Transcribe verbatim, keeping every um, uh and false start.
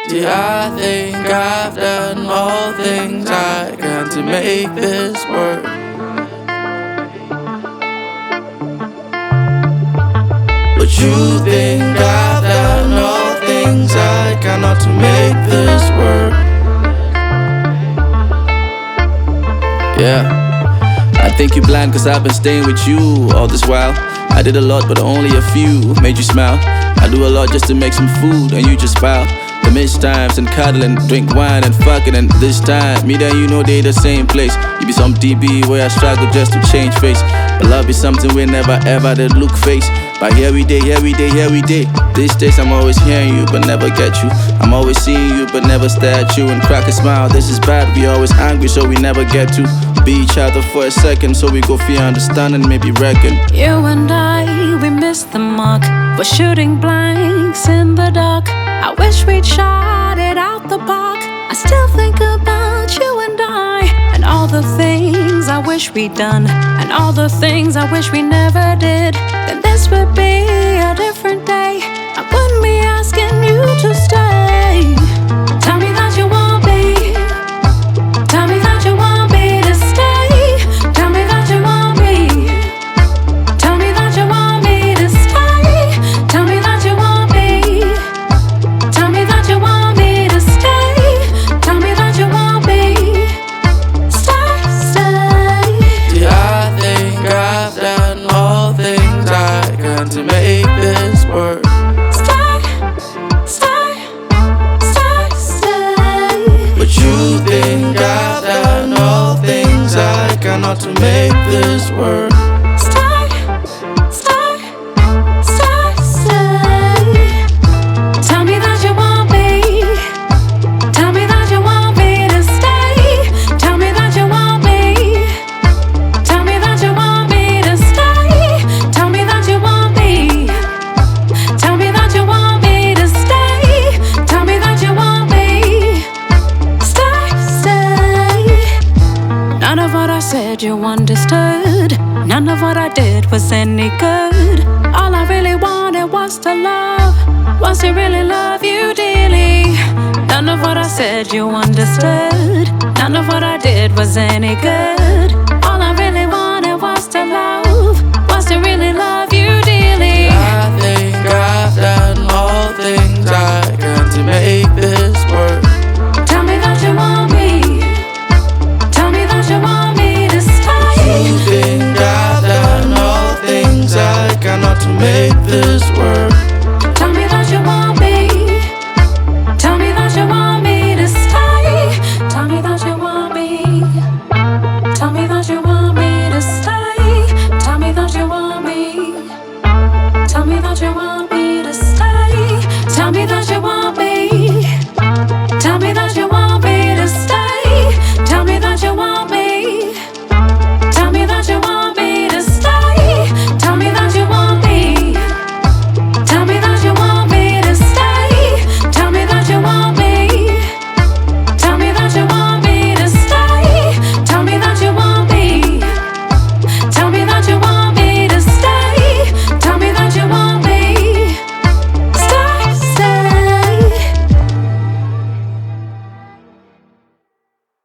Yeah, I think I've done all things I can to make this work. But you think I've done all things I cannot to make this work. Yeah, I think you blind cause I've been staying with you all this while. I did a lot but only a few made you smile. I do a lot just to make some food and you just smile. The missed times and cuddling, drink wine and fucking, and this time me and you know they the same place. You be some D B where I struggle just to change face, but love is something we never ever did look face. But here we day, here we day, here we day. These days I'm always hearing you but never get you. I'm always seeing you but never stare at you and crack a smile. This is bad, we always angry so we never get to be each other for a second, so we go fear understanding, maybe reckon. You and I, we missed the mark. We're shooting blanks in the dark. I wish we'd shot it out the park. I still think about you and I, and all the things I wish we'd done, and all the things I wish we never did. Then this would be a different day. I wouldn't be asking you to stay. Tell me that you want me. Tell me that you want me to stay. Tell me that you want me. Tell me that you want me to stay. Tell me that you want me. Tell me that you want me to stay. Tell me that you want me. Stay, stay. Yeah, I think I've done all things I can to make this work. Stay, stay, stay, stay. But you think I've done all things I cannot to make this work. Stay, stay, stay, stay. Tell me that you want me. Tell me that you want me to stay. Tell me that you want me. Tell me that you want me to stay. Tell me that you want me. Tell me that you want me to stay. Tell me that you want me. Stay, stay. None of what I said you understood. None of what I did was any good. All I really wanted was to love, was to really love you dearly. None of what I said you understood. None of what I did was any good.